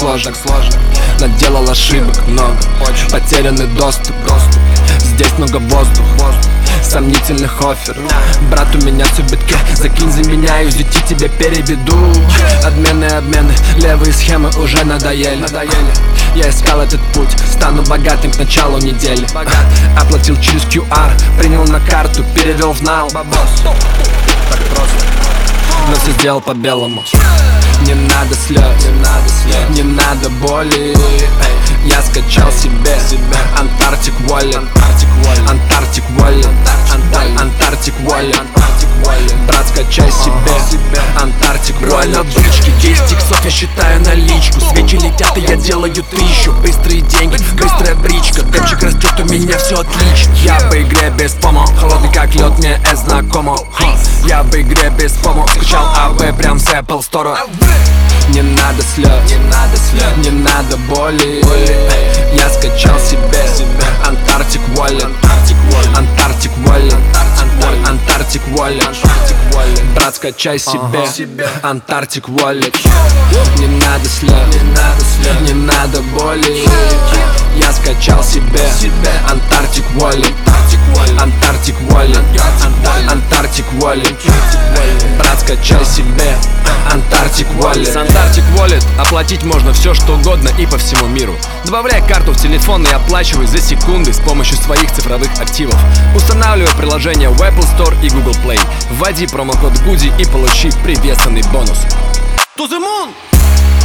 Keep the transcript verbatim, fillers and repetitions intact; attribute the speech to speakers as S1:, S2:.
S1: сложно, так сложно. Наделал ошибок много, очень. Потерянный доступ, доступ. Здесь много воздуха, воздух. Сомнительных оффер. Брат, у меня все в битке. Закинь за меня, и ю зет ти тебе переведу. Обмены, обмены, левые схемы уже надоели, надоели. Я искал этот путь, стану богатым к началу недели. Оплатил через ку ар, принял на карту, перевел в нал. Бабос. Так просто, но все сделал по-белому. Не надо слез, не надо, слез. Не надо боли. Я скачал себе Антарктик Wallet, Антарктик Wallet, Антарктик Wallet. Брат, скачай себе Антарктик Wallet. На бричке десять иксов, я считаю наличку. Свечи летят, и я делаю тысячу. Быстрые деньги, быстрая бричка. Темчик растет, у меня все отлично. Я в игре без помо, холодный как лед, мне это знакомо. Я в игре без помо, скачал АВ прям с Apple Store. Не надо слез, не надо, слез. Не надо боли. Я скачал себе Антарктик Wallet, Антарктик Wallet, Антарктик Wallet. Брат, скачай себе Антарктик Wallet. Не надо слез, не надо боли. Я скачал себе Антарктик Wallet, Антарктик Wallet, Антарктик Wallet. Брат, скачай себе Антарктик Wallet.
S2: С Антарктик Wallet оплатить можно все что угодно и по всему миру. Добавляй карту в телефон и оплачивай за секунды с помощью своих цифровых активов. Устанавливай приложение в Apple Store и Google Play. Вводи промокод Гуди и получи приветственный бонус.
S1: To the moon!